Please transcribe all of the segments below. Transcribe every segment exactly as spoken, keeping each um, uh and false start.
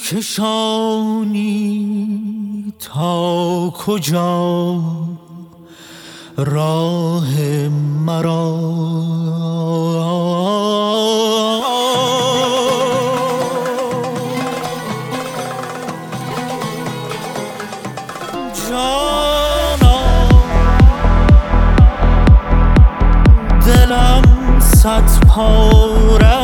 کشانی تا کجا راه مرا، جانا دلم صد پاره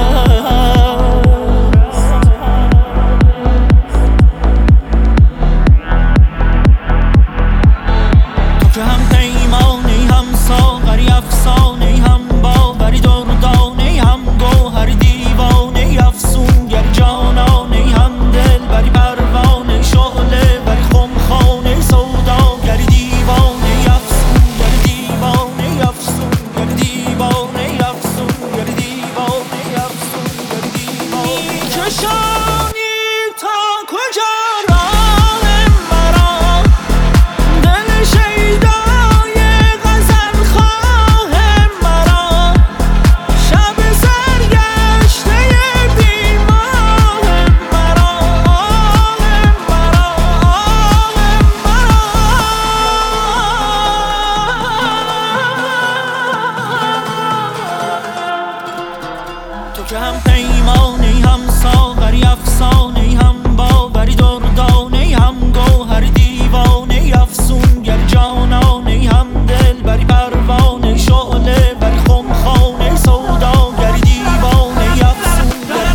که هم پیمانی هم ساغری افسانه‌ای هم باوری دردانه‌ای هم گوهری دیوانه‌ای افسونگر جانانه‌ای هم دلبری پروانه‌ای شعله بری خمخانه‌ای سوداگری دیوانه‌ای افسونگر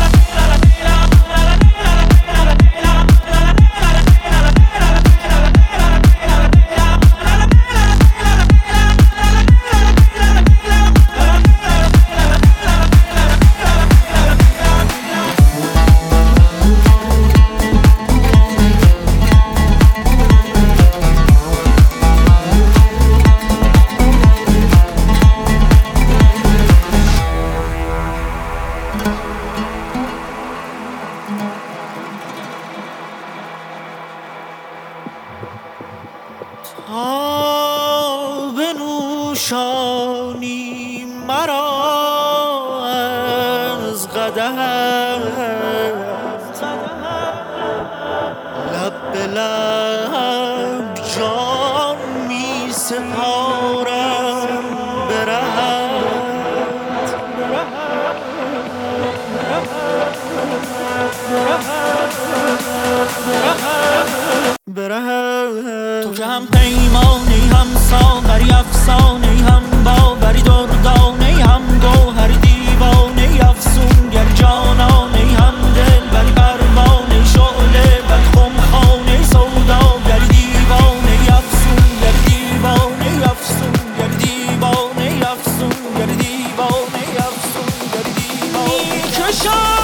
تا بنوشانی مرا از قدحت، لب به لب جان می سپارم به رهت، به رهت. تو که هم پیمانی هم ساغری افسانه‌ای هم باوری دردانه‌ای هم گوهری دیوانه‌ای افسونگر جانانه‌ای هم دلبری پروانه‌ای شعله بری خمخانه‌ای سوداگری دیوانه‌ای افسونگر دیوانه‌ای افسونگر دیوانه‌ای افسونگر دیوانه‌ای افسونگر دیوانه‌ای